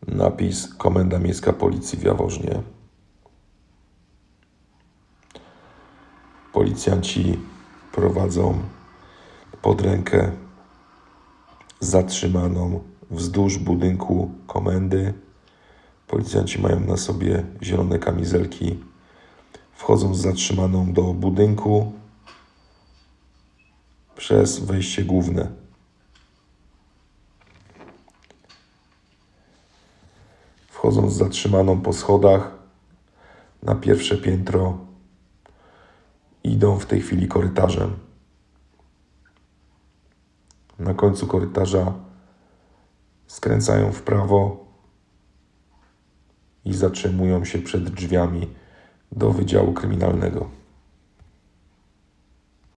napis Komenda Miejska Policji w Jaworznie. Policjanci prowadzą pod rękę zatrzymaną wzdłuż budynku komendy. Policjanci mają na sobie zielone kamizelki. Wchodzą z zatrzymaną do budynku przez wejście główne. Wchodzą z zatrzymaną po schodach na pierwsze piętro. Idą w tej chwili korytarzem. Na końcu korytarza skręcają w prawo i zatrzymują się przed drzwiami do Wydziału Kryminalnego.